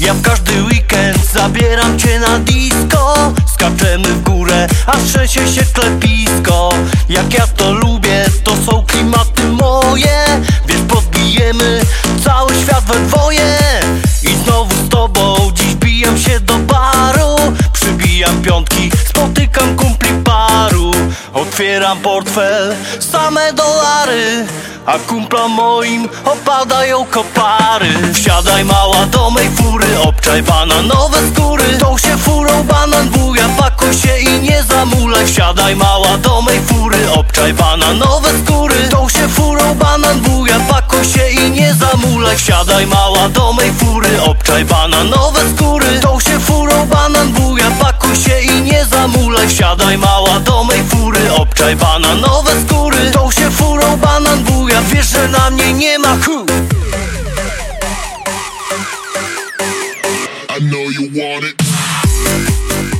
Ja w każdy weekend zabieram cię na disco. Skaczemy w górę, a trzęsie się klepisko. Jak ja to lubię, to są klimaty moje. Wiesz, podbijemy cały świat we dwoje. I znowu z tobą dziś bijam się do baru. Przybijam piątki, spotykam kumpli paru. Otwieram portfel, same dolary, a kumpla moim opadają kopary. Wsiadaj mała do mej fury, obczaj bananowe skóry. Tą się furą banan buja, pakuj się i nie zamulaj. Wsiadaj mała do mej fury, obczaj bananowe skóry. Tą się furą banan buja, pakuj się i nie zamulaj. Wsiadaj mała do mej fury, obczaj bananowe skóry. Tą się furą banan buja, pakuj się i nie zamulaj. Wsiadaj mała do mej fury, obczaj bananowe skóry. Tą się furą banan buja, wiesz, że na mnie nie ma chu. I know you want it.